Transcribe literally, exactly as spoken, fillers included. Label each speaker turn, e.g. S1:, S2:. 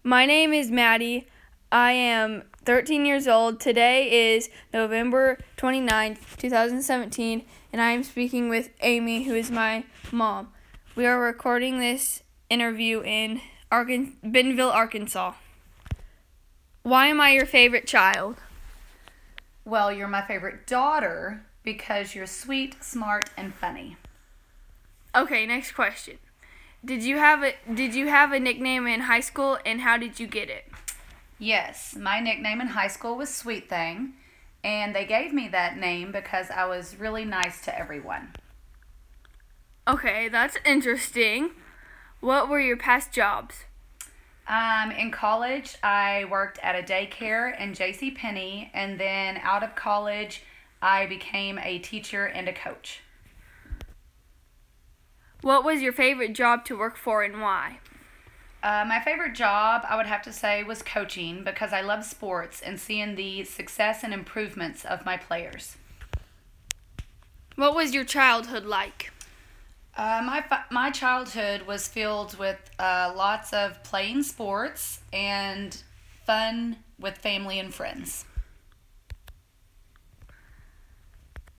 S1: My name is Maddie. I am thirteen years old. Today is November twenty-ninth, twenty seventeen, and I am speaking with Amy, who is my mom. We are recording this interview in Arkan- Bentonville, Arkansas. Why am I your favorite child?
S2: Well, you're my favorite daughter because you're sweet, smart, and funny.
S1: Okay, next question. Did you have a did you have a nickname in high school, and how did you get it?
S2: Yes, my nickname in high school was Sweet Thing, and they gave me that name because I was really nice to everyone.
S1: Okay, that's interesting. What were your past jobs?
S2: Um, in college, I worked at a daycare and JCPenney, and then out of college, I became a teacher and a coach.
S1: What was your favorite job to work for, and why?
S2: Uh, my favorite job, I would have to say, was coaching because I love sports and seeing the success and improvements of my players.
S1: What was your childhood like?
S2: Uh, my fi- my childhood was filled with uh, lots of playing sports and fun with family and friends.